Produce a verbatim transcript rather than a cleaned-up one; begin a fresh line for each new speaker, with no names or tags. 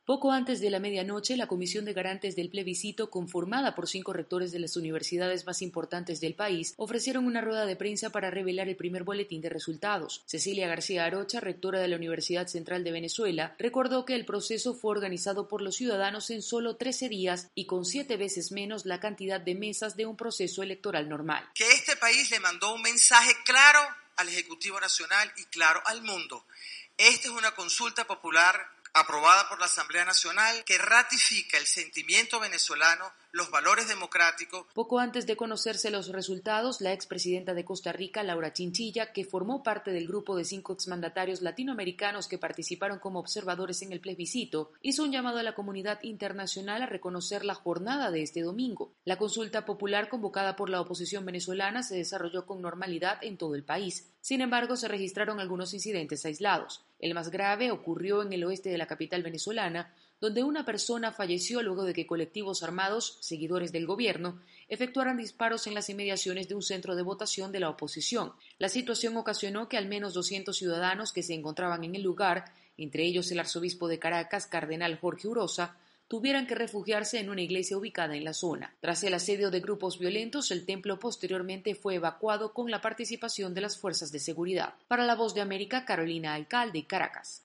Poco antes de la medianoche, la Comisión de Garantes del Plebiscito, conformada por cinco rectores de las universidades más importantes del país, ofrecieron una rueda de prensa para revelar el primer boletín de resultados. Cecilia García Arocha, rectora de la Universidad Central de Venezuela, recordó que el proceso fue organizado por los ciudadanos en solo trece días y con siete veces menos la cantidad de mesas de un proceso electoral normal.
Que este país le mandó un mensaje claro al Ejecutivo Nacional y claro al mundo. Esta es una consulta popular aprobada por la Asamblea Nacional, que ratifica el sentimiento venezolano, los valores democráticos.
Poco antes de conocerse los resultados, la expresidenta de Costa Rica, Laura Chinchilla, que formó parte del grupo de cinco exmandatarios latinoamericanos que participaron como observadores en el plebiscito, hizo un llamado a la comunidad internacional a reconocer la jornada de este domingo. La consulta popular convocada por la oposición venezolana se desarrolló con normalidad en todo el país. Sin embargo, se registraron algunos incidentes aislados. El más grave ocurrió en el oeste de la capital venezolana, donde una persona falleció luego de que colectivos armados, seguidores del gobierno, efectuaran disparos en las inmediaciones de un centro de votación de la oposición. La situación ocasionó que al menos doscientos ciudadanos que se encontraban en el lugar, entre ellos el arzobispo de Caracas, cardenal Jorge Urosa, tuvieran que refugiarse en una iglesia ubicada en la zona. Tras el asedio de grupos violentos, el templo posteriormente fue evacuado con la participación de las fuerzas de seguridad. Para La Voz de América, Carolina Alcalde, Caracas.